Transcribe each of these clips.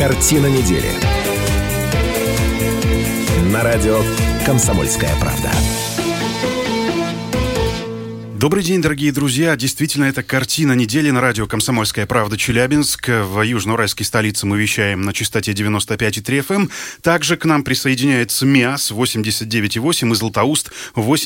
Картина недели. На радио «Комсомольская правда». Добрый день, дорогие друзья. Действительно, это картина недели на радио «Комсомольская правда» Челябинск. В южноуральской столице мы вещаем на частоте 95,3 FM. Также к нам присоединяется МИАС 89,8 и Златоуст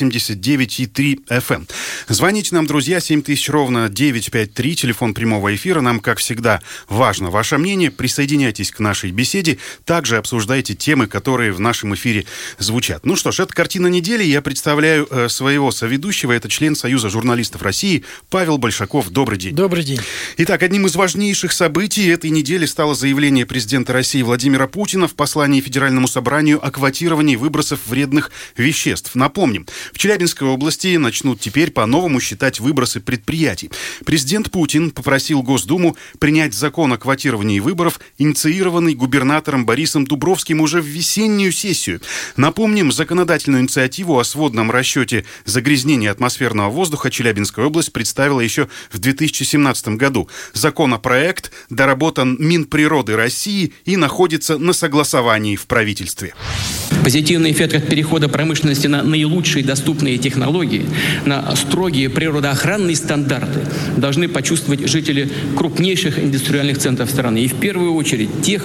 89,3 FM. Звоните нам, друзья, 7000 ровно 953, телефон прямого эфира. Нам, как всегда, важно ваше мнение. Присоединяйтесь к нашей беседе. Также обсуждайте темы, которые в нашем эфире звучат. Ну что ж, это картина недели. Я представляю своего соведущего. Это член Союза журналистов России Павел Большаков. Добрый день. Добрый день. Итак, одним из важнейших событий этой недели стало заявление президента России Владимира Путина в послании Федеральному собранию о квотировании выбросов вредных веществ. Напомним, в Челябинской области начнут теперь по-новому считать выбросы предприятий. Президент Путин попросил Госдуму принять закон о квотировании выборов, инициированный губернатором Борисом Дубровским уже в весеннюю сессию. Напомним, законодательную инициативу о сводном расчете загрязнения атмосферного воздуха Челябинская область представила еще в 2017 году. Законопроект доработан Минприроды России и находится на согласовании в правительстве. Позитивный эффект от перехода промышленности на наилучшие доступные технологии, на строгие природоохранные стандарты должны почувствовать жители крупнейших индустриальных центров страны. И в первую очередь тех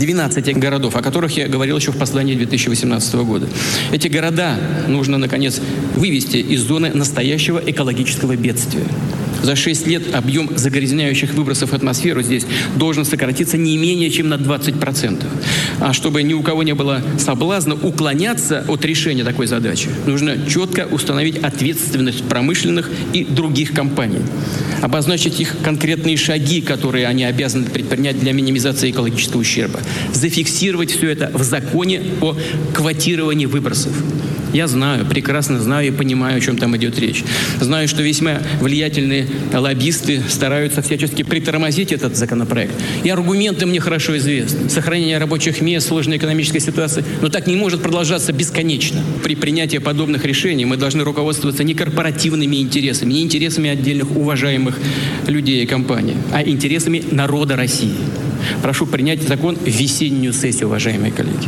12 городов, о которых я говорил еще в послании 2018 года. Эти города нужно, наконец, вывести из зоны настоящего экологического бедствия. За 6 лет объем загрязняющих выбросов в атмосферу здесь должен сократиться не менее чем на 20%. А чтобы ни у кого не было соблазна уклоняться от решения такой задачи, нужно четко установить ответственность промышленных и других компаний, обозначить их конкретные шаги, которые они обязаны предпринять для минимизации экологического ущерба, зафиксировать все это в законе о квотировании выбросов. Я знаю, прекрасно знаю и понимаю, о чем там идет речь. Знаю, что весьма влиятельные лоббисты стараются всячески притормозить этот законопроект. И аргументы мне хорошо известны. Сохранение рабочих мест, сложная экономическая ситуация. Но так не может продолжаться бесконечно. При принятии подобных решений мы должны руководствоваться не корпоративными интересами, не интересами отдельных уважаемых людей и компаний, а интересами народа России. Прошу принять закон в весеннюю сессию, уважаемые коллеги.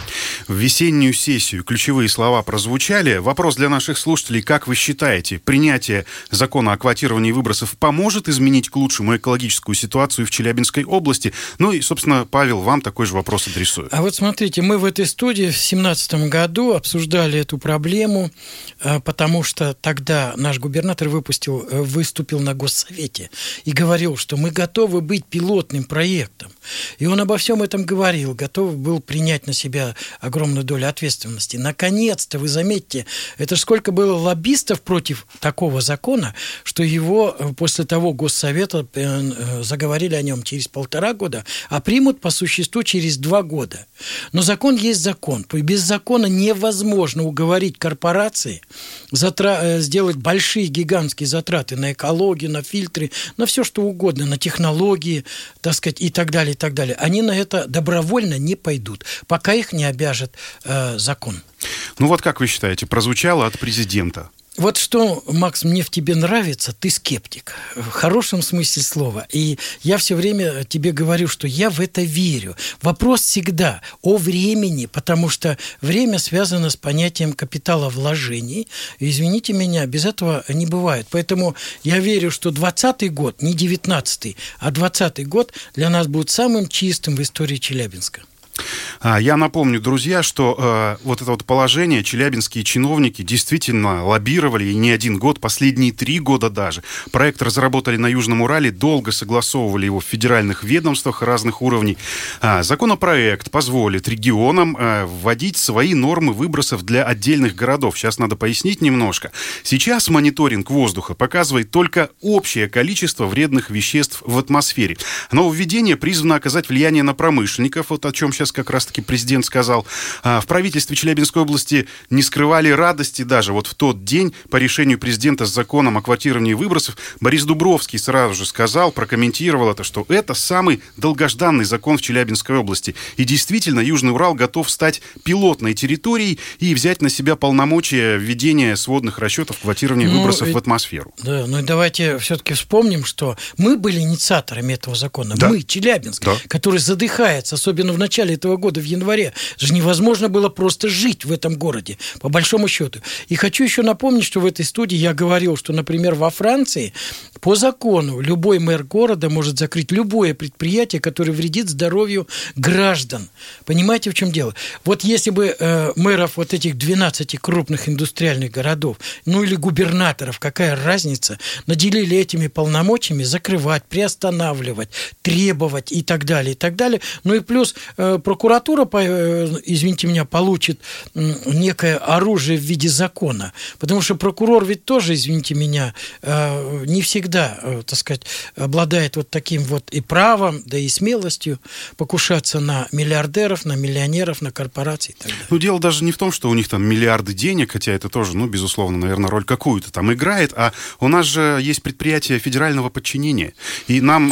В весеннюю сессию ключевые слова прозвучали. Вопрос для наших слушателей. Как вы считаете, принятие закона о квотировании выбросов поможет изменить к лучшему экологическую ситуацию в Челябинской области? Ну и, собственно, Павел, вам такой же вопрос адресую. А вот смотрите, мы в этой студии в 2017 году обсуждали эту проблему, потому что тогда наш губернатор выступил на Госсовете и говорил, что мы готовы быть пилотным проектом. И он обо всем этом говорил, готов был принять на себя огромную долю ответственности. Наконец-то, вы заметьте, это ж сколько было лоббистов против такого закона, что его после того Госсовета заговорили о нем через 1,5 года, а примут по существу через 2 года. Но закон есть закон. Без закона невозможно уговорить корпорации сделать большие гигантские затраты на экологию, на фильтры, на все что угодно, на технологии, так сказать, и так далее, и так далее. Они на это добровольно не пойдут, пока их не обяжет закон. Ну вот как вы считаете, прозвучало от президента? Вот что, Макс, мне в тебе нравится, ты скептик, в хорошем смысле слова. И я все время тебе говорю, что я в это верю. Вопрос всегда о времени, потому что время связано с понятием капиталовложений. И, извините меня, без этого не бывает. Поэтому я верю, что 2020 год, не 19-й, а 2020 год для нас будет самым чистым в истории Челябинска. Я напомню, друзья, что вот это вот положение челябинские чиновники действительно лоббировали и не один год, последние 3 года даже. Проект разработали на Южном Урале, долго согласовывали его в федеральных ведомствах разных уровней. Законопроект позволит регионам вводить свои нормы выбросов для отдельных городов. Сейчас надо пояснить немножко. Сейчас мониторинг воздуха показывает только общее количество вредных веществ в атмосфере. Нововведение призвано оказать влияние на промышленников, вот о чем сейчас сейчас как раз-таки президент сказал. В правительстве Челябинской области не скрывали радости даже. Вот в тот день по решению президента с законом о квотировании выбросов Борис Дубровский сразу же сказал, прокомментировал это, что это самый долгожданный закон в Челябинской области. И действительно, Южный Урал готов стать пилотной территорией и взять на себя полномочия введения сводных расчетов квотирования выбросов в атмосферу. Да, ну и давайте все-таки вспомним, что мы были инициаторами этого закона. Да. Мы, Челябинск, да, который задыхается, особенно в начале этого года, в январе. Же невозможно было просто жить в этом городе, по большому счету. И хочу еще напомнить, что в этой студии я говорил, что, например, во Франции по закону любой мэр города может закрыть любое предприятие, которое вредит здоровью граждан. Понимаете, в чем дело? Вот если бы мэров вот этих 12 крупных индустриальных городов, ну или губернаторов, какая разница, наделили этими полномочиями закрывать, приостанавливать, требовать и так далее, и так далее. Ну и плюс прокуратура, извините меня, получит некое оружие в виде закона. Потому что прокурор ведь тоже, извините меня, не всегда, так сказать, обладает вот таким вот и правом, да и смелостью покушаться на миллиардеров, на миллионеров, на корпорации и так далее. Ну, дело даже не в том, что у них там миллиарды денег, хотя это тоже, ну, безусловно, наверное, роль какую-то там играет, а у нас же есть предприятие федерального подчинения. И нам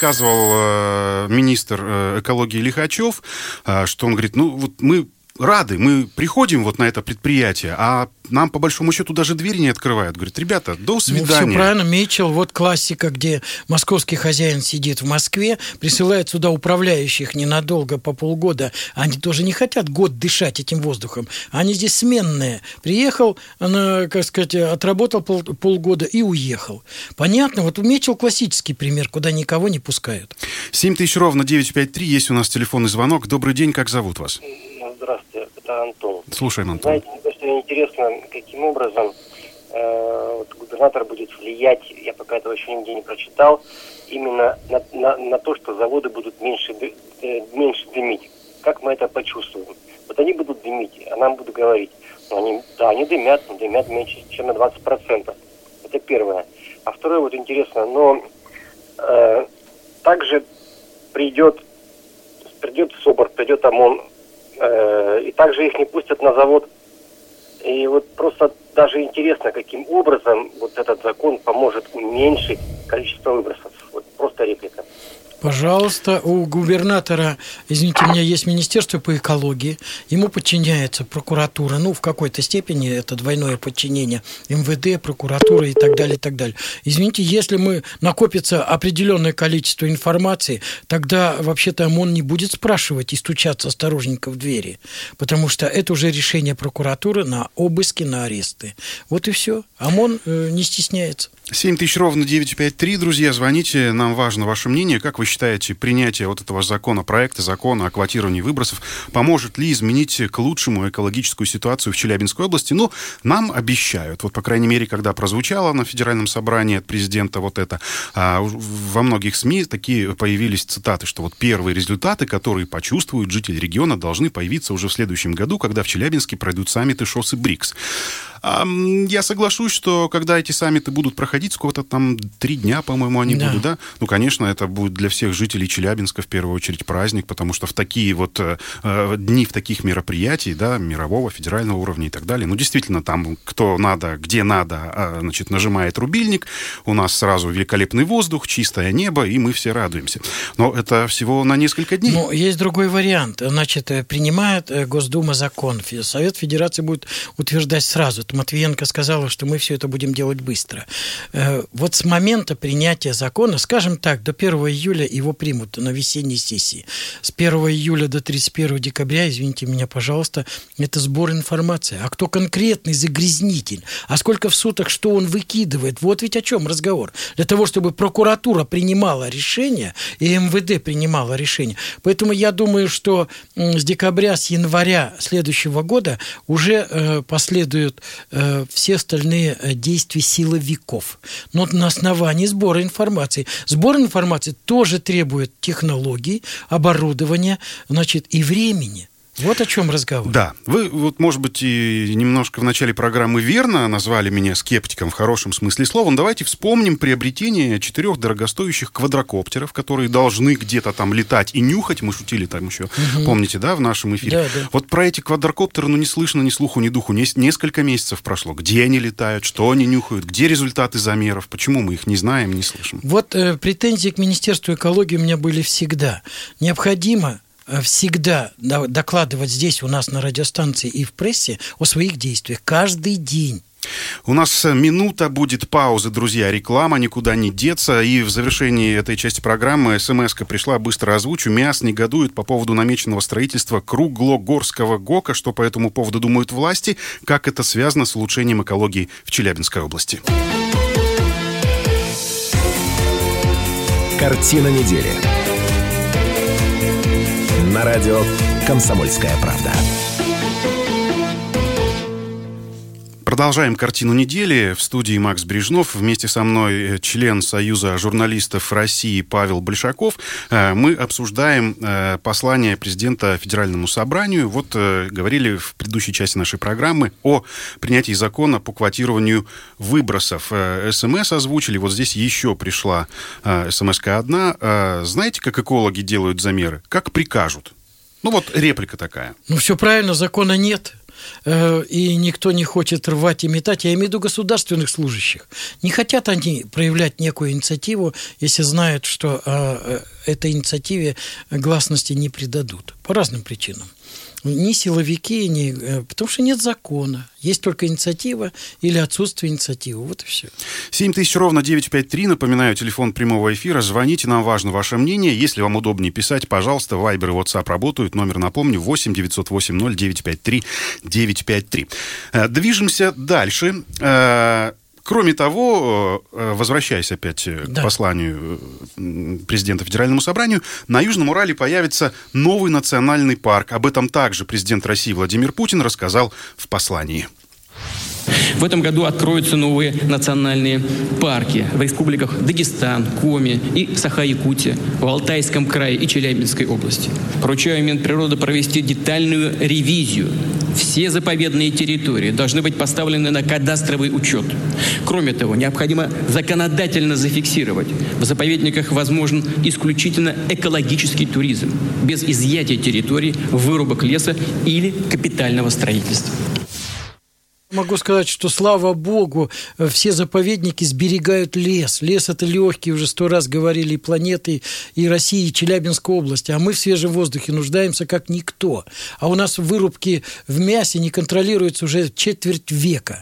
рассказывал министр экологии Лихачев, что он говорит, ну, вот мы рады, мы приходим вот на это предприятие, а нам, по большому счету, даже двери не открывают. Говорит, ребята, до свидания. Ну, все правильно, Митчелл, вот классика, где московский хозяин сидит в Москве, присылает сюда управляющих ненадолго, по полгода. Они тоже не хотят год дышать этим воздухом. Они здесь сменные. Приехал, как сказать, отработал полгода и уехал. Понятно? Вот Митчелл классический пример, куда никого не пускают. 7000 ровно 953, есть у нас телефонный звонок. Добрый день, как зовут вас? Здравствуйте, это Антон. Слушаем, Антон. Знаете, что интересно, каким образом вот, губернатор будет влиять, я пока этого еще нигде не прочитал, именно на то, что заводы будут меньше дымить. Как мы это почувствуем? Вот они будут дымить, а нам будут говорить, ну, они дымят, но дымят меньше, чем на 20%. Это первое. А второе, вот интересно, но также придет СОБР, придет ОМОН, и также их не пустят на завод. И вот просто даже интересно, каким образом вот этот закон поможет уменьшить количество выбросов. Вот просто реплика. Пожалуйста, у губернатора, извините меня, есть Министерство по экологии, ему подчиняется прокуратура, ну, в какой-то степени это двойное подчинение, МВД, прокуратура и так далее, и так далее. Извините, если накопится определенное количество информации, тогда вообще-то ОМОН не будет спрашивать и стучаться осторожненько в двери, потому что это уже решение прокуратуры на обыски, на аресты. Вот и все. ОМОН не стесняется. 7000 ровно 953, друзья, звоните, нам важно ваше мнение. Как вы считаете, принятие вот этого проекта закона о квотировании выбросов поможет ли изменить к лучшему экологическую ситуацию в Челябинской области? Ну, нам обещают, вот, по крайней мере, когда прозвучало на федеральном собрании от президента вот это, во многих СМИ такие появились цитаты, что вот первые результаты, которые почувствуют жители региона, должны появиться уже в следующем году, когда в Челябинске пройдут саммиты ШОС и БРИКС. Я соглашусь, что когда эти саммиты будут проходить, сколько-то там 3 дня, по-моему, они будут, да? Ну, конечно, это будет для всех жителей Челябинска в первую очередь праздник, потому что в такие вот дни, в таких мероприятий, да, мирового, федерального уровня и так далее, ну, действительно, там кто надо, где надо, значит, нажимает рубильник, у нас сразу великолепный воздух, чистое небо, и мы все радуемся. Но это всего на несколько дней. Ну, есть другой вариант. Значит, принимает Госдума закон, Совет Федерации будет утверждать сразу. Матвиенко сказала, что мы все это будем делать быстро. Вот с момента принятия закона, скажем так, до 1 июля его примут на весенней сессии. С 1 июля до 31 декабря, извините меня, пожалуйста, это сбор информации. А кто конкретный загрязнитель? А сколько в суток, что он выкидывает? Вот ведь о чем разговор. Для того, чтобы прокуратура принимала решение и МВД принимала решение. Поэтому я думаю, что с декабря, с января следующего года уже последуют все остальные действия силовиков. Но на основании сбора информации. Сбор информации тоже требует технологий, оборудования, значит, и времени. Вот о чем разговор. Да. Вы, вот, может быть, и немножко в начале программы верно назвали меня скептиком в хорошем смысле слова. Но давайте вспомним приобретение 4 дорогостоящих квадрокоптеров, которые должны где-то там летать и нюхать. Мы шутили там еще, помните, да, в нашем эфире? Да. Вот про эти квадрокоптеры, не слышно ни слуху, ни духу. Несколько месяцев прошло. Где они летают, что они нюхают, где результаты замеров, почему мы их не знаем, не слышим? Вот претензии к Министерству экологии у меня были всегда. Необходимо всегда докладывать здесь у нас на радиостанции и в прессе о своих действиях каждый день. У нас минута будет паузы, друзья, реклама, никуда не деться. И в завершении этой части программы смс-ка пришла, быстро озвучу. МИАС негодует по поводу намеченного строительства Круглогорского ГОКа. Что по этому поводу думают власти? Как это связано с улучшением экологии в Челябинской области? Картина недели. На радио «Комсомольская правда». Продолжаем картину недели. В студии Макс Брежнов. Вместе со мной член Союза журналистов России Павел Большаков. Мы обсуждаем послание президента Федеральному собранию. Вот говорили в предыдущей части нашей программы о принятии закона по квотированию выбросов. СМС озвучили. Вот здесь еще пришла СМС-ка одна. Знаете, как экологи делают замеры? Как прикажут. Вот реплика такая. Все правильно, закона нет. И никто не хочет рвать и метать. Я имею в виду государственных служащих. Не хотят они проявлять некую инициативу, если знают, что этой инициативе гласности не придадут. По разным причинам. Ни силовики, потому что нет закона. Есть только инициатива или отсутствие инициативы. Вот и все. 7000 ровно 953. Напоминаю, телефон прямого эфира. Звоните, нам важно ваше мнение. Если вам удобнее писать, пожалуйста, Вайбер и WhatsApp работают. Номер, напомню, 8 908 0953 953. Движемся дальше. Кроме того, возвращаясь опять к посланию президента Федеральному собранию, на Южном Урале появится новый национальный парк. Об этом также президент России Владимир Путин рассказал в послании. В этом году откроются новые национальные парки в республиках Дагестан, Коми и Саха-Якутия, в Алтайском крае и Челябинской области. Поручаю Минприроды провести детальную ревизию. Все заповедные территории должны быть поставлены на кадастровый учет. Кроме того, необходимо законодательно зафиксировать: в заповедниках возможен исключительно экологический туризм, без изъятия территорий, вырубок леса или капитального строительства. Могу сказать, что, слава богу, все заповедники сберегают лес. Лес – это легкий, уже 100 раз говорили, и планеты, и России, и Челябинской области. А мы в свежем воздухе нуждаемся как никто. А у нас вырубки в мясе не контролируются уже четверть века.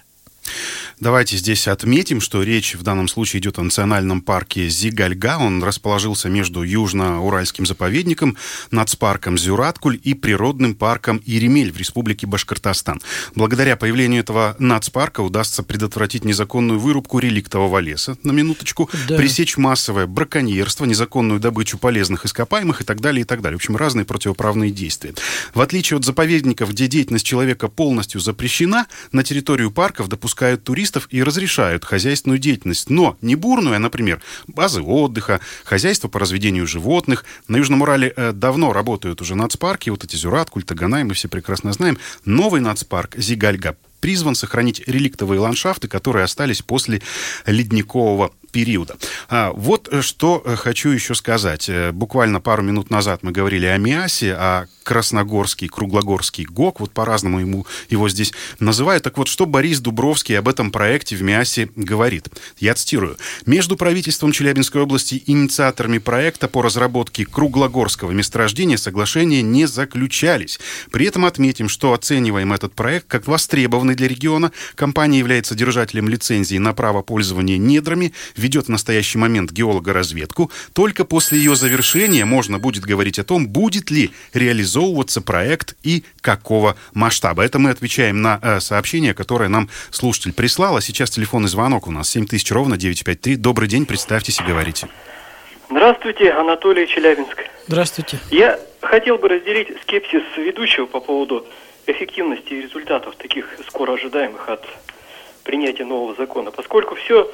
Давайте здесь отметим, что речь в данном случае идет о национальном парке Зигальга. Он расположился между Южно-Уральским заповедником, нацпарком Зюраткуль и природным парком Иремель в республике Башкортостан. Благодаря появлению этого нацпарка удастся предотвратить незаконную вырубку реликтового леса, на минуточку, пресечь массовое браконьерство, незаконную добычу полезных ископаемых и так далее, и так далее. В общем, разные противоправные действия. В отличие от заповедников, где деятельность человека полностью запрещена, на территорию парков допускают туристов и разрешают хозяйственную деятельность, но не бурную, а, например, базы отдыха, хозяйство по разведению животных. На Южном Урале давно работают уже нацпарки, вот эти Зюраткуль, Таганай, мы все прекрасно знаем. Новый нацпарк Зигальга призван сохранить реликтовые ландшафты, которые остались после ледникового периода. Вот что хочу еще сказать. Буквально пару минут назад мы говорили о МИАСе, о Красногорский, Круглогорский ГОК, вот по-разному его здесь называют. Так вот, что Борис Дубровский об этом проекте в МИАСе говорит? Я цитирую. «Между правительством Челябинской области и инициаторами проекта по разработке Круглогорского месторождения соглашения не заключались. При этом отметим, что оцениваем этот проект как востребованный для региона. Компания является держателем лицензии на право пользования недрами, ведет в настоящий момент геологоразведку. Только после ее завершения можно будет говорить о том, будет ли реализовываться проект и какого масштаба». Это мы отвечаем на сообщение, которое нам слушатель прислал. А сейчас телефонный звонок у нас 7000 ровно 953. Добрый день, представьтесь и говорите. Здравствуйте, Анатолий, Челябинск. Здравствуйте. Я хотел бы разделить скепсис ведущего по поводу эффективности и результатов, таких скоро ожидаемых от принятия нового закона, поскольку все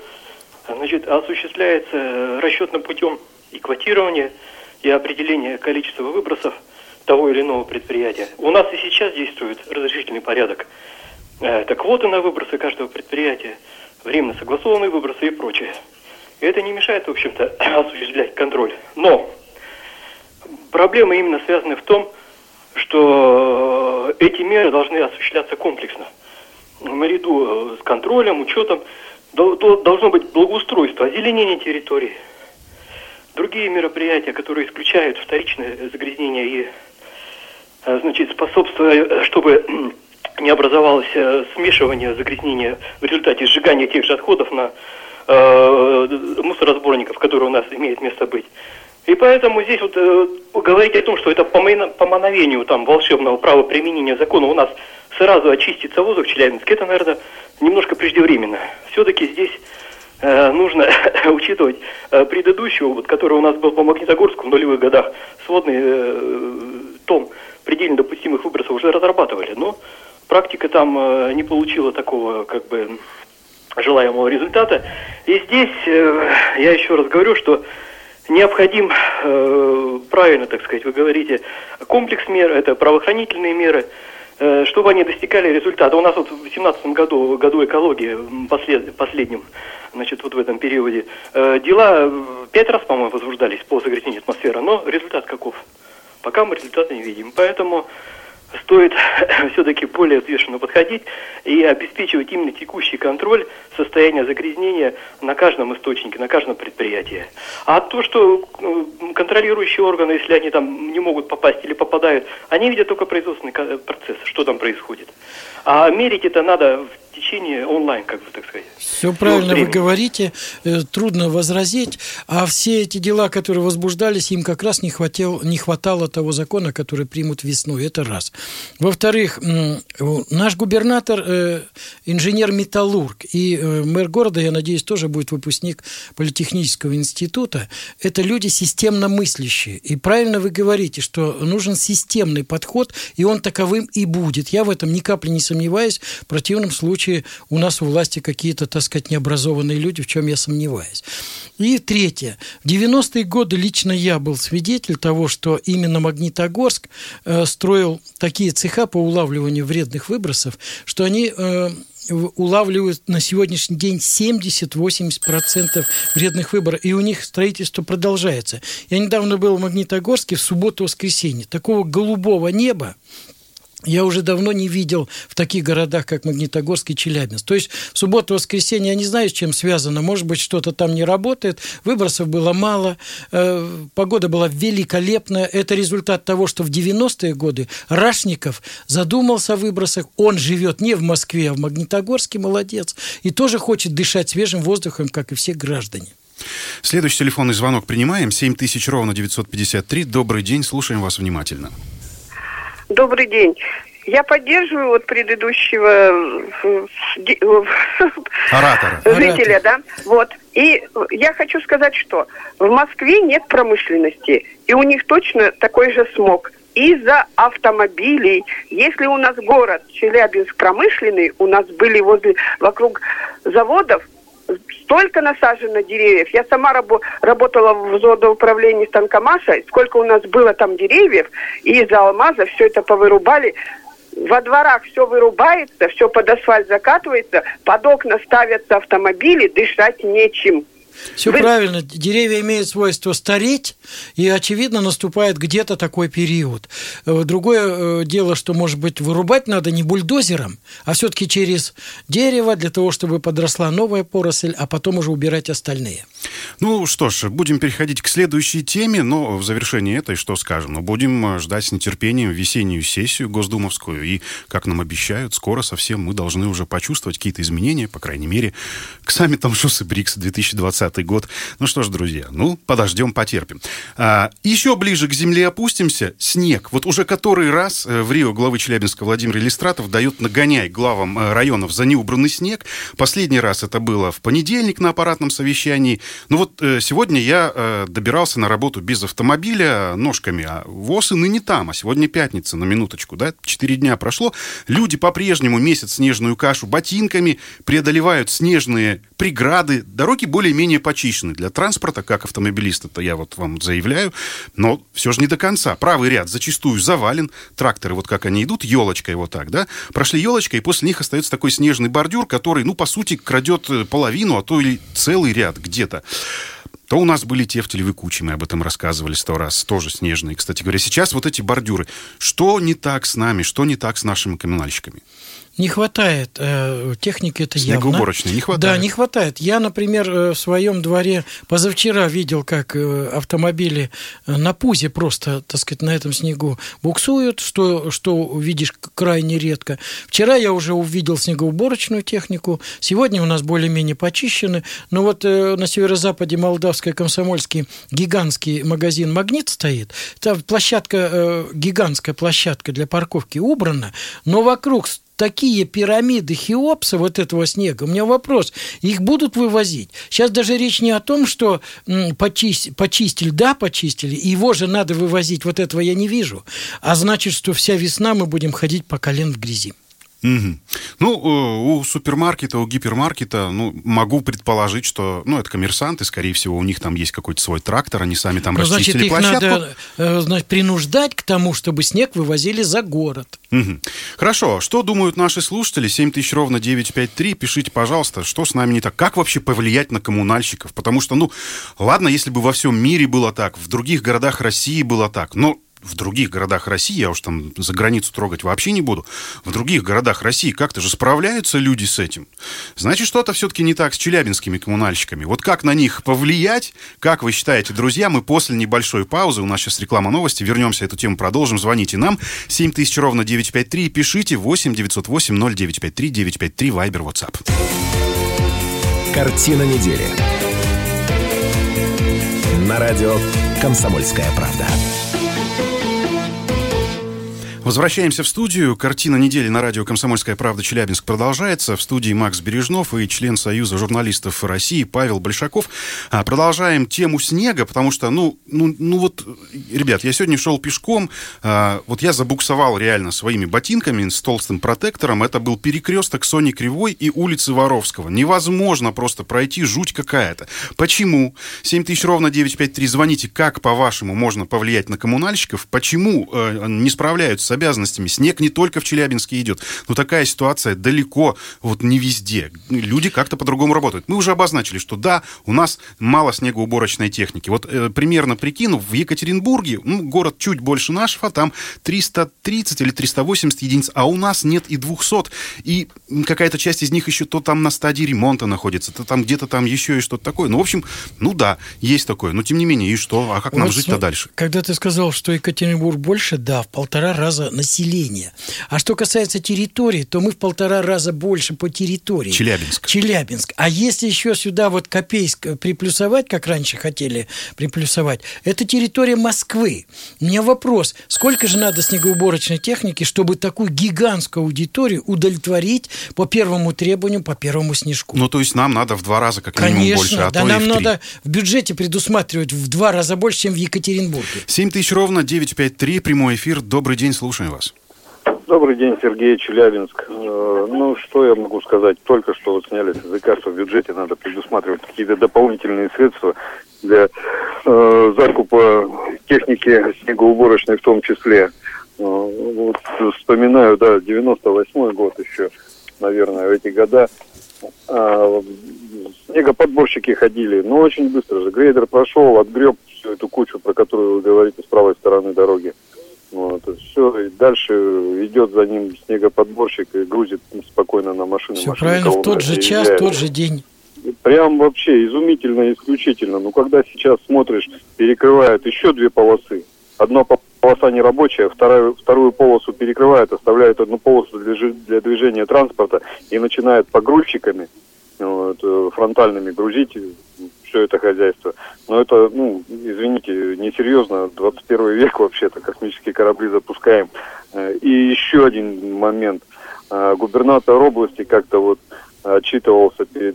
осуществляется расчетным путем и квотирования, и определения количества выбросов того или иного предприятия. У нас и сейчас действует разрешительный порядок. Это квоты на выбросы каждого предприятия, временно согласованные выбросы и прочее. И это не мешает, в общем-то, осуществлять контроль. Но проблема именно связана в том, что эти меры должны осуществляться комплексно. Наряду с контролем, учетом должно быть благоустройство, озеленение территории. Другие мероприятия, которые исключают вторичное загрязнение и, значит, способствуют, чтобы не образовалось смешивание загрязнения в результате сжигания тех же отходов на мусоросборников, которые у нас имеют место быть. И поэтому здесь вот говорить о том, что это по мановению там волшебного права применения закона у нас сразу очистится воздух в Челябинске, это, наверное, немножко преждевременно. Все-таки здесь нужно учитывать предыдущий опыт, который у нас был по Магнитогорску в нулевых годах. Сводный том предельно допустимых выбросов уже разрабатывали, но практика там не получила такого, как бы, желаемого результата. И здесь я еще раз говорю, что необходим, правильно, так сказать, вы говорите, комплекс мер, это правоохранительные меры, чтобы они достигали результата. У нас вот в 2017 году, году экологии, последнем, значит, вот в этом периоде, дела 5 раз, по-моему, возбуждались по загрязнению атмосферы, но результат каков? Пока мы результата не видим. Поэтому стоит все-таки более взвешенно подходить и обеспечивать именно текущий контроль состояния загрязнения на каждом источнике, на каждом предприятии. А то, что контролирующие органы, если они там не могут попасть или попадают, они видят только производственный процесс, что там происходит. А мерить это надо в течение онлайн, как бы, так сказать. Все правильно вы говорите, трудно возразить, а все эти дела, которые возбуждались, им как раз не хватало того закона, который примут весной, это раз. Во-вторых, наш губернатор инженер-металлург, и мэр города, я надеюсь, тоже будет выпускник Политехнического института, это люди системно мыслящие. И правильно вы говорите, что нужен системный подход, и он таковым и будет. Я в этом ни капли не сомневаюсь, в противном случае у нас у власти какие-то, так сказать, необразованные люди, в чем я сомневаюсь. И третье. В 90-е годы лично я был свидетель того, что именно Магнитогорск строил такие цеха по улавливанию вредных выбросов, что они улавливают на сегодняшний день 70-80% вредных выбросов, и у них строительство продолжается. Я недавно был в Магнитогорске в субботу-воскресенье. Такого голубого неба я уже давно не видел в таких городах, как Магнитогорск и Челябинск. То есть в субботу-воскресенье я не знаю, с чем связано. Может быть, что-то там не работает. Выбросов было мало. Погода была великолепная. Это результат того, что в 90-е годы Рашников задумался о выбросах. Он живет не в Москве, а в Магнитогорске. Молодец. И тоже хочет дышать свежим воздухом, как и все граждане. Следующий телефонный звонок принимаем. 7000 ровно 953. Добрый день. Слушаем вас внимательно. Добрый день. Я поддерживаю вот предыдущего жителя, да. Вот. И я хочу сказать, что в Москве нет промышленности, и у них точно такой же смог. Из-за автомобилей. Если у нас город Челябинск промышленный, у нас были вокруг заводов столько насажено деревьев. Я сама работала в зоодоуправлении станкомаса, сколько у нас было там деревьев, и из-за алмаза все это повырубали. Во дворах все вырубается, все под асфальт закатывается, под окна ставятся автомобили, дышать нечем. Все правильно. Деревья имеют свойство стареть, и, очевидно, наступает где-то такой период. Другое дело, что, может быть, вырубать надо не бульдозером, а все-таки через дерево, для того, чтобы подросла новая поросль, а потом уже убирать остальные. Ну что ж, будем переходить к следующей теме, но в завершении этой что скажем? Ну, будем ждать с нетерпением весеннюю сессию госдумовскую, и, как нам обещают, скоро совсем мы должны уже почувствовать какие-то изменения, по крайней мере, к саммитам ШОС и БРИКС 2020 год. Ну что ж, друзья, подождем, потерпим. Еще ближе к земле опустимся. Снег. Вот уже который раз в Рио главы Челябинска Владимир Елистратов дает нагоняй главам районов за неубранный снег. Последний раз это было в понедельник на аппаратном совещании. Ну вот сегодня я добирался на работу без автомобиля ножками, а ВОЗ и ныне там. А сегодня пятница, на минуточку, да? 4 дня прошло. Люди по-прежнему месят снежную кашу ботинками, преодолевают снежные преграды. Дороги более-менее почищены. Для транспорта, как автомобилист, это я вот вам заявляю, но все же не до конца. Правый ряд зачастую завален. Тракторы, вот как они идут, елочкой вот так, да? Прошли елочкой, и после них остается такой снежный бордюр, который, ну, по сути, крадет половину, а то и целый ряд где-то. То у нас были тефтелевые кучи, мы об этом рассказывали 100 раз, тоже снежные, кстати говоря. Сейчас вот эти бордюры. Что не так с нами, что не так с нашими коммунальщиками? Не хватает техники, это явно. Снегоуборочной не хватает. Да, не хватает. Я, например, в своем дворе позавчера видел, как автомобили на пузе просто, так сказать, на этом снегу буксуют, что видишь крайне редко. Вчера я уже увидел снегоуборочную технику. Сегодня у нас более-менее почищены. Но вот на северо-западе Молдавской Комсомольский гигантский магазин «Магнит» стоит. Там площадка, гигантская площадка для парковки убрана, но вокруг такие пирамиды Хеопса, вот этого снега. У меня вопрос, их будут вывозить? Сейчас даже речь не о том, что почистили, да, почистили, и его же надо вывозить, вот этого я не вижу. А значит, что вся весна мы будем ходить по колен в грязи. Угу. Ну, у супермаркета, у гипермаркета, ну, могу предположить, что, ну, это коммерсанты, скорее всего, у них там есть какой-то свой трактор, они сами там расчистили площадку. Значит, их надо, значит, принуждать к тому, чтобы снег вывозили за город. Угу. Хорошо. Что думают наши слушатели? 7000 ровно 953. Пишите, пожалуйста, что с нами не так. Как вообще повлиять на коммунальщиков? Потому что, ну, ладно, если бы во всем мире было так, в других городах России было так, но в других городах России, я уж там за границу трогать вообще не буду, в других городах России как-то же справляются люди с этим. Значит, что-то все-таки не так с челябинскими коммунальщиками. Вот как на них повлиять? Как вы считаете, друзья? Мы после небольшой паузы, у нас сейчас реклама новости, вернемся, эту тему продолжим. Звоните нам, 7000 ровно 953, пишите 8 908 0953 953, Вайбер, WhatsApp. Картина недели. На радио «Комсомольская правда». Возвращаемся в студию. Картина недели на радио «Комсомольская правда» Челябинск продолжается. В студии Макс Бережнов и член Союза журналистов России Павел Большаков. Продолжаем тему снега, потому что, ну вот, ребят, я сегодня шел пешком, вот я забуксовал реально своими ботинками с толстым протектором. Это был перекресток Сони Кривой и улицы Воровского. Невозможно просто пройти, жуть какая-то. Почему? 7000 ровно 953. Звоните, как, по-вашему, можно повлиять на коммунальщиков? Почему не справляются с обязанностями? Снег не только в Челябинске идет, но такая ситуация далеко, вот не везде. Люди как-то по-другому работают. Мы уже обозначили, что да, у нас мало снегоуборочной техники. Вот примерно прикинув, в Екатеринбурге, город чуть больше нашего, там 330 или 380 единиц, а у нас нет и 200. И какая-то часть из них еще то там на стадии ремонта находится, то там где-то там еще и что-то такое. Ну, в общем, ну да, есть такое. Но тем не менее, и что? А как нам жить-то дальше? Когда ты сказал, что Екатеринбург больше, да, в 1,5 раза населения. А что касается территории, то мы в 1,5 раза больше по территории. Челябинск. А если еще сюда вот Копейск приплюсовать, как раньше хотели приплюсовать, это территория Москвы. У меня вопрос, сколько же надо снегоуборочной техники, чтобы такую гигантскую аудиторию удовлетворить по первому требованию, по первому снежку? Ну, то есть нам надо в 2 раза как минимум больше, а да, то нам и в 3. надо в бюджете предусматривать в 2 раза больше, чем в Екатеринбурге. 7000 ровно 953, прямой эфир. Добрый день, слушаем вас. Добрый день, Сергей, Челябинск. Ну, что я могу сказать? Только что вот сняли с языка, что в бюджете надо предусматривать какие-то дополнительные средства для закупа техники снегоуборочной в том числе. Вот вспоминаю, да, 98-й год еще, наверное, в эти года. Снегоподборщики ходили, но очень быстро же. Грейдер прошел, отгреб всю эту кучу, про которую вы говорите, с правой стороны дороги. Вот, все, и дальше идет за ним снегоподборщик и грузит спокойно на машину. Все правильно, в тот же час, в тот же день. Прям вообще изумительно, исключительно. Ну, когда сейчас смотришь, перекрывают еще 2 полосы. Одна полоса нерабочая, вторую полосу перекрывают, оставляют одну полосу для движения транспорта и начинают погрузчиками фронтальными грузить все это хозяйство. Но это, извините, несерьезно. 21 век вообще-то, космические корабли запускаем. И еще один момент. Губернатор области как-то вот отчитывался перед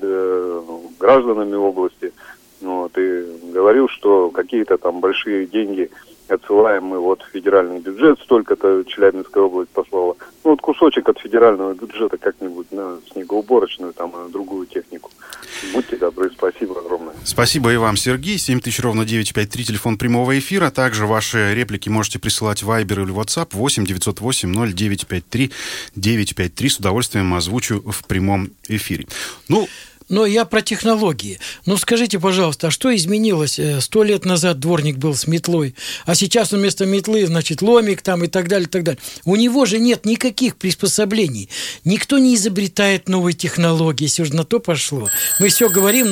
гражданами области, и говорил, что какие-то там большие деньги отсылаем мы вот федеральный бюджет, столько-то Челябинская область послала. Ну вот кусочек от федерального бюджета как-нибудь на снегоуборочную, там, на другую технику. Будьте добры, спасибо огромное. Спасибо и вам, Сергей. 7000 ровно 953, телефон прямого эфира. Также ваши реплики можете присылать в Viber или WhatsApp 8-908-0953-953. С удовольствием озвучу в прямом эфире. Но я про технологии. Скажите, пожалуйста, а что изменилось? 100 лет назад дворник был с метлой, а сейчас вместо метлы, значит, ломик там и так далее, и так далее. У него же нет никаких приспособлений. Никто не изобретает новые технологии, если уже на то пошло. Мы все говорим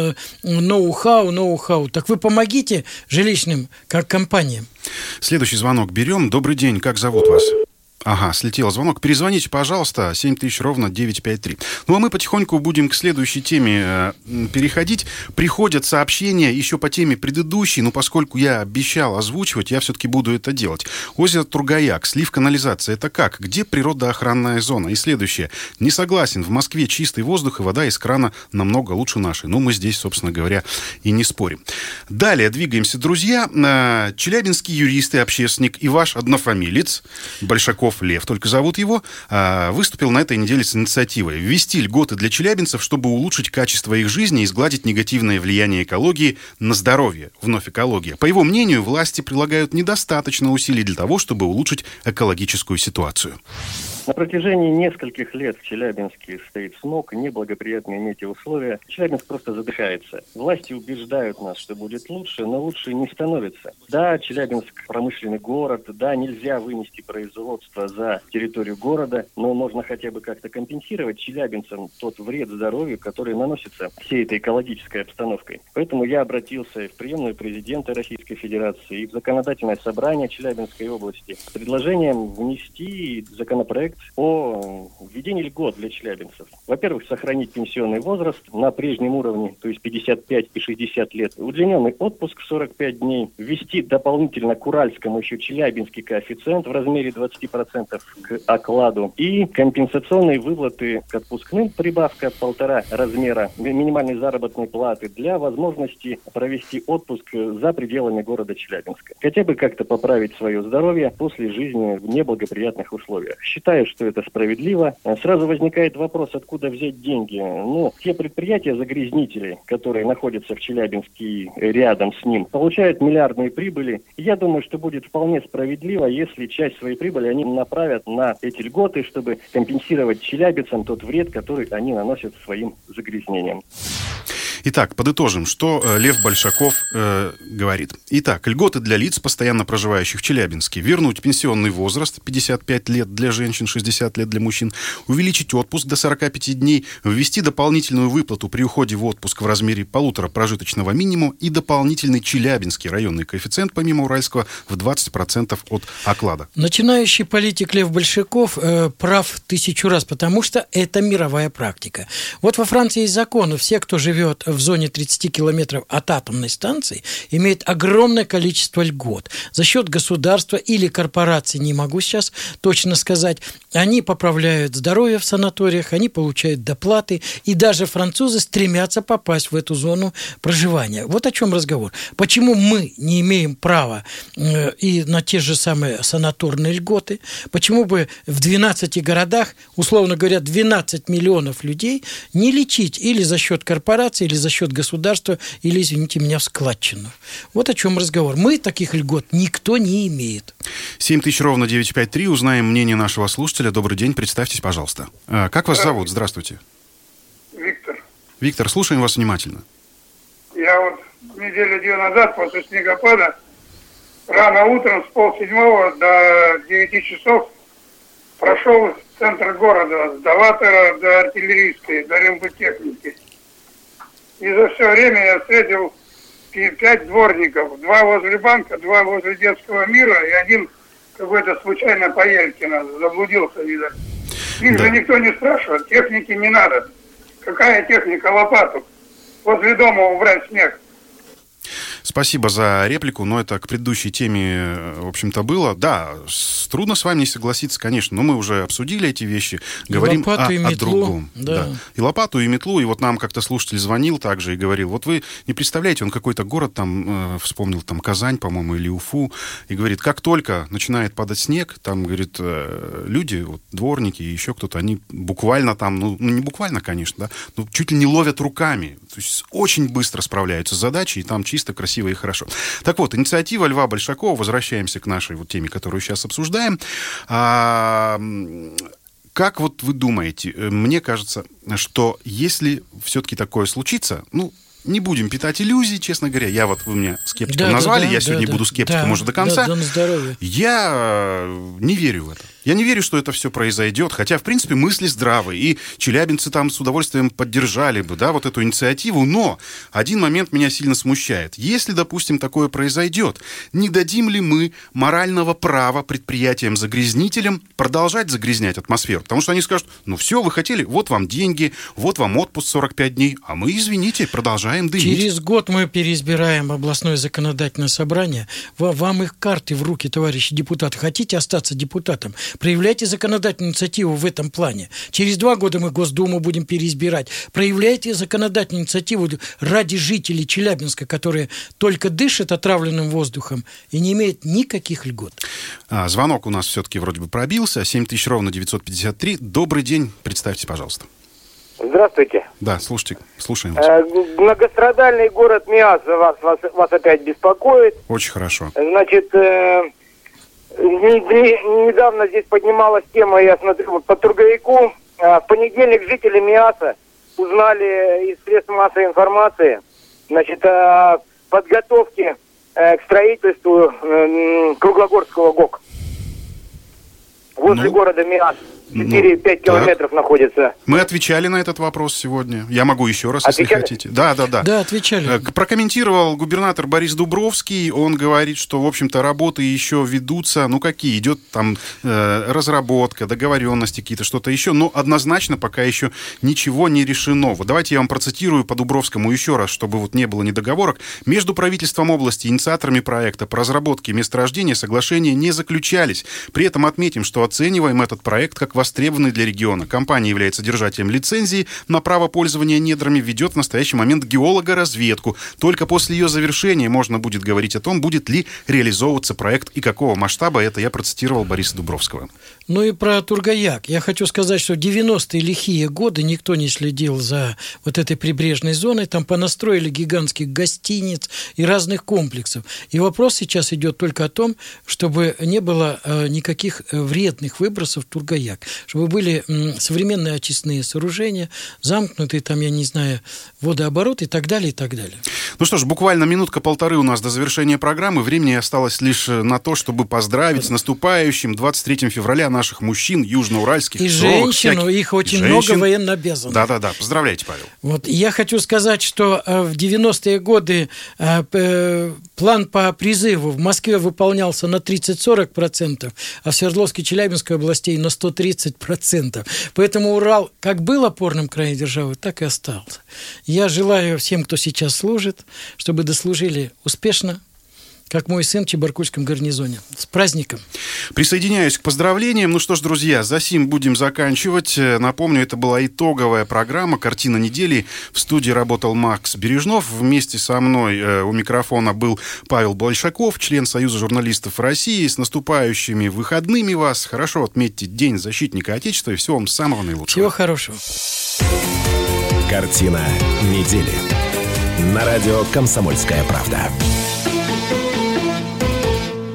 ноу-хау. Так вы помогите жилищным компаниям. Следующий звонок берем. Добрый день, как зовут вас? Ага, слетел звонок. Перезвоните, пожалуйста, 7000 ровно 953. А мы потихоньку будем к следующей теме переходить. Приходят сообщения еще по теме предыдущей, но поскольку я обещал озвучивать, я все-таки буду это делать. Озеро Тургаяк, слив канализации. Это как? Где природоохранная зона? И следующее. Не согласен. В Москве чистый воздух и вода из крана намного лучше нашей. Мы здесь, собственно говоря, и не спорим. Далее двигаемся, друзья. Челябинский юрист и общественник и ваш однофамилец Большаков Лев, только зовут его, выступил на этой неделе с инициативой ввести льготы для челябинцев, чтобы улучшить качество их жизни и сгладить негативное влияние экологии на здоровье. Вновь экология. По его мнению, власти прилагают недостаточно усилий для того, чтобы улучшить экологическую ситуацию. На протяжении нескольких лет в Челябинске стоит смог, неблагоприятные метеоусловия. Челябинск просто задыхается. Власти убеждают нас, что будет лучше, но лучше не становится. Да, Челябинск промышленный город, да, нельзя вынести производство за территорию города, но можно хотя бы как-то компенсировать челябинцам тот вред здоровью, который наносится всей этой экологической обстановкой. Поэтому я обратился и в приемную президента Российской Федерации, и в законодательное собрание Челябинской области с предложением внести законопроект о введении льгот для челябинцев. Во-первых, сохранить пенсионный возраст на прежнем уровне, то есть 55 и 60 лет. Удлиненный отпуск в 45 дней. Ввести дополнительно к уральскому еще челябинский коэффициент в размере 20% к окладу. И компенсационные выплаты к отпускным, прибавка 1,5 размера минимальной заработной платы для возможности провести отпуск за пределами города Челябинска. Хотя бы как-то поправить свое здоровье после жизни в неблагоприятных условиях. Считаю, что это справедливо. Сразу возникает вопрос, откуда взять деньги. Те предприятия-загрязнители, которые находятся в Челябинске и рядом с ним, получают миллиардные прибыли. Я думаю, что будет вполне справедливо, если часть своей прибыли они направят на эти льготы, чтобы компенсировать челябинцам тот вред, который они наносят своим загрязнением. Итак, подытожим, что Лев Большаков говорит. Итак, льготы для лиц, постоянно проживающих в Челябинске. Вернуть пенсионный возраст 55 лет для женщин, 60 лет для мужчин. Увеличить отпуск до 45 дней. Ввести дополнительную выплату при уходе в отпуск в размере 1,5 прожиточного минимума и дополнительный челябинский районный коэффициент, помимо уральского, в 20% от оклада. Начинающий политик Лев Большаков прав 1000 раз, потому что это мировая практика. Вот во Франции есть закон, все, кто живет в зоне 30 километров от атомной станции, имеет огромное количество льгот. За счет государства или корпораций, не могу сейчас точно сказать, они поправляют здоровье в санаториях, они получают доплаты, и даже французы стремятся попасть в эту зону проживания. Вот о чем разговор. Почему мы не имеем права и на те же самые санаторные льготы? Почему бы в 12 городах, условно говоря, 12 миллионов людей не лечить или за счет корпораций, или за счет государства, или, извините меня, в складчину? Вот о чем разговор. Мы таких льгот никто не имеет. 7000 ровно 953. Узнаем мнение нашего слушателя. Добрый день, представьтесь, пожалуйста. Как вас зовут? Здравствуйте. Виктор. Виктор, слушаем вас внимательно. Я вот неделю 2 назад после снегопада рано утром с 6:30 до 9 часов прошел центр города с Даватора до Артиллерийской, до рембытехники. И за все время я встретил 5 дворников. 2 возле банка, 2 возле детского мира и 1 какой-то случайно по Елькина. Заблудился, видать. Их же никто не спрашивает, техники не надо. Какая техника? Лопату. Возле дома убрать снег. Спасибо за реплику, но это к предыдущей теме, в общем-то, было. Да, трудно с вами не согласиться, конечно, но мы уже обсудили эти вещи, говорим о другом. Да. И лопату, и метлу, и вот нам как-то слушатель звонил также и говорил, вот вы не представляете, он какой-то город там, вспомнил там Казань, по-моему, или Уфу, и говорит, как только начинает падать снег, там, говорит, люди, вот, дворники и еще кто-то, они буквально там, ну не буквально, конечно, да, но чуть ли не ловят руками, то есть очень быстро справляются с задачей, и там чисто, красиво и хорошо. Так вот, инициатива Льва Большакова, возвращаемся к нашей вот теме, которую сейчас обсуждаем. Как вот вы думаете, мне кажется, что если все-таки такое случится, ну, не будем питать иллюзий, честно говоря. Вы меня скептиком назвали, я сегодня буду скептиком уже до конца. Я не верю в это. Я не верю, что это все произойдет, хотя, в принципе, мысли здравые, и челябинцы там с удовольствием поддержали бы, да, вот эту инициативу, но один момент меня сильно смущает. Если, допустим, такое произойдет, не дадим ли мы морального права предприятиям-загрязнителям продолжать загрязнять атмосферу? Потому что они скажут, ну все, вы хотели, вот вам деньги, вот вам отпуск 45 дней, а мы, извините, продолжаем дымить. Через год мы переизбираем областное законодательное собрание. Вам их карты в руки, товарищи депутаты. Хотите остаться депутатом? Проявляйте законодательную инициативу в этом плане. Через 2 года мы Госдуму будем переизбирать. Проявляйте законодательную инициативу ради жителей Челябинска, которые только дышат отравленным воздухом и не имеют никаких льгот. Звонок у нас все-таки вроде бы пробился. 7000 ровно 953. Добрый день. Представьте, пожалуйста. Здравствуйте. Да, слушаем вас. Многострадальный город Миасс вас опять беспокоит. Очень хорошо. Значит, недавно здесь поднималась тема, я смотрю, по Тургаяку. В понедельник жители Миасса узнали из средств массовой информации, значит, о подготовке к строительству Круглогорского ГОК. Возле города Миасс. 4-5 километров находится. Мы отвечали на этот вопрос сегодня. Я могу еще раз, если хотите. Да. Да, отвечали. Прокомментировал губернатор Борис Дубровский. Он говорит, что, в общем-то, работы еще ведутся. Ну, какие? Идет там разработка, договоренности какие-то, что-то еще. Но однозначно пока еще ничего не решено. Вот давайте я вам процитирую по Дубровскому еще раз, чтобы вот не было недоговорок. Между правительством области и инициаторами проекта по разработке месторождения соглашения не заключались. При этом отметим, что оцениваем этот проект как востребованный для региона. Компания является держателем лицензии на право пользования недрами, ведет в настоящий момент геологоразведку. Только после ее завершения можно будет говорить о том, будет ли реализовываться проект и какого масштаба. Это я процитировал Бориса Дубровского. Ну и про Тургаяк. Я хочу сказать, что в 90-е лихие годы никто не следил за вот этой прибрежной зоной. Там понастроили гигантских гостиниц и разных комплексов. И вопрос сейчас идет только о том, чтобы не было никаких вредных выбросов в Тургаяк. Чтобы были современные очистные сооружения, замкнутые там, я не знаю, водооборот и так далее, и так далее. Ну что ж, буквально минутка-полторы у нас до завершения программы. Времени осталось лишь на то, чтобы поздравить с наступающим 23 февраля наших мужчин южноуральских. И женщин, их очень много военнообязанных. Да. Поздравляйте, Павел. Вот, я хочу сказать, что в 90-е годы план по призыву в Москве выполнялся на 30-40%, а в Свердловской и Челябинской областей на 130%. Поэтому Урал как был опорным краем державы, так и остался. Я желаю всем, кто сейчас служит, чтобы дослужили успешно, как мой сын в Чебаркульском гарнизоне. С праздником! Присоединяюсь к поздравлениям. Ну что ж, друзья, за сим будем заканчивать. Напомню, это была итоговая программа «Картина недели». В студии работал Макс Бережнов. Вместе со мной у микрофона был Павел Большаков, член Союза журналистов России. С наступающими выходными вас. Хорошо отметьте День защитника Отечества и всего вам самого наилучшего. Всего хорошего. «Картина недели». На радио «Комсомольская правда».